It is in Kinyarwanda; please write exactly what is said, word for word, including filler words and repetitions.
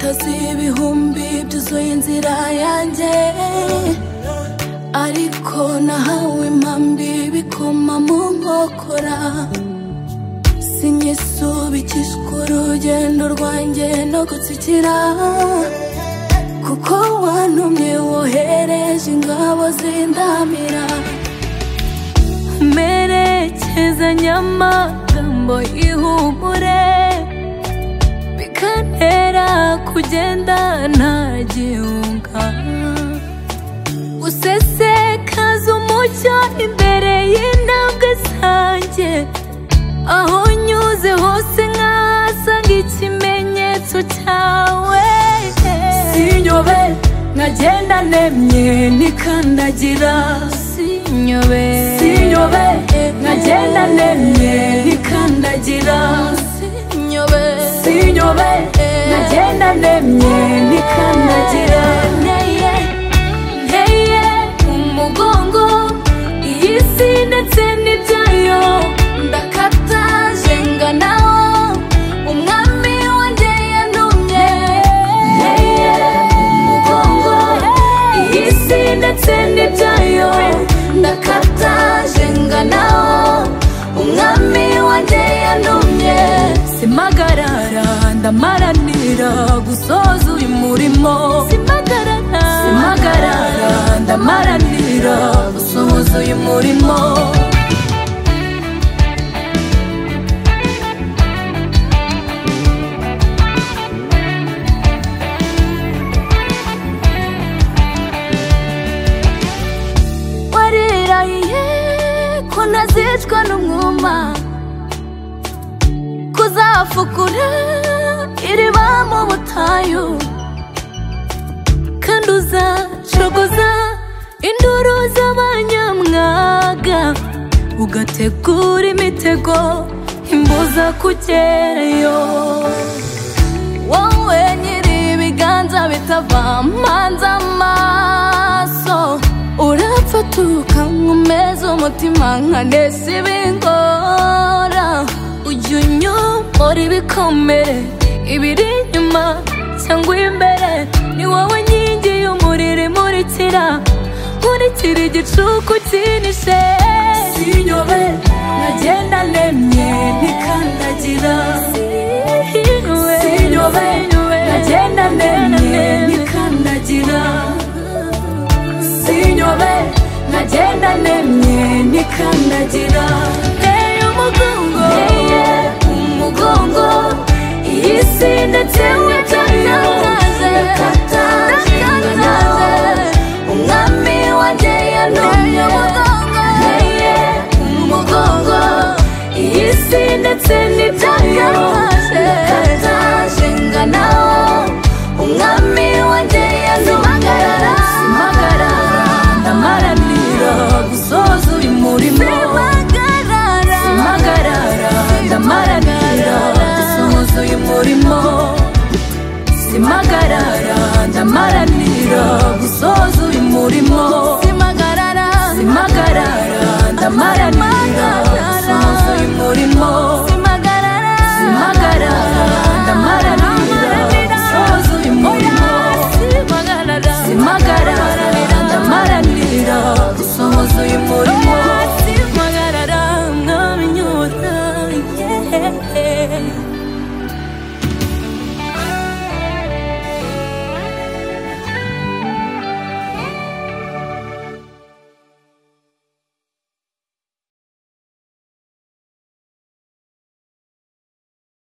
ibitasi ibihumbi byuzuye inzira yanjye, ariko nahawe impambi bikoma mu nkokora. Sinyisubikishwa urugendo rwanjye no gutsikira, kuko wantumye wohereje ingabo zindamira. Merekezanya amagambo y'ihumure, bikantera kugenda ntagihunga. Usesekaza umucyo imbere y'intambwe zanjye, aho nyuze hose nkahasanga ikimenyetso cyawe. Sinyobe nkagenda nemye nikandagira, sinyobe sinyobe nkagenda nemye nikandagira, sinyobe sinyobe nkagenda nemye nikandagira. Nteye nteye umugongo iyi si ndetse n'ibyayo, ndakata jenga nawo umwami wanjye yantumye. Nteye umugongo iyi si ndetse n'ibyayo, ndakata jenga nawo umwami wanjye yantumye. Simpagarara ndamaranira gusoza uyu murimo, simpagarara simpagarara ndamaranira gusoza uyu murimo. Warirahiye ko ntazicwa n'umwuma, kuzafukura iriba mu butayu, kandi uzacogoza induru z'abanyamwaga, ugategura imitego imbuza kugerayo. Wowe nyiri ibiganza bitava mpanze amaso, urapfatuka nkomeza umutima nkanesa ibingora. Ujya unyomora ibikomere, ibiri inyuma cyangwa imbere, ni wowe nkingi y'umuriro imurikira, nkurikira igicuku kinishe. Sinyobe nkagenda nemye nikandagira, sinyobe nkagenda nemye nikandagira, sinyobe nkagenda nemye nikandagira. Nteye umugongo nteye umugongo iyi si ndetse n'ibyayo, ndakata jenga nawo umwami wanjye yantumye. Nteye umugongo iyi si ndetse n'ibyayo, ndakata jenga nawo umwami wanjye yantumye. Simpagarara ndamaranira gusoza uyu murimo, simpagarara ndamaranira gusoza uyu murimo, simpagarara ndamaranira gusoza uyu murimo, simpagarara simpagarara ndamaranira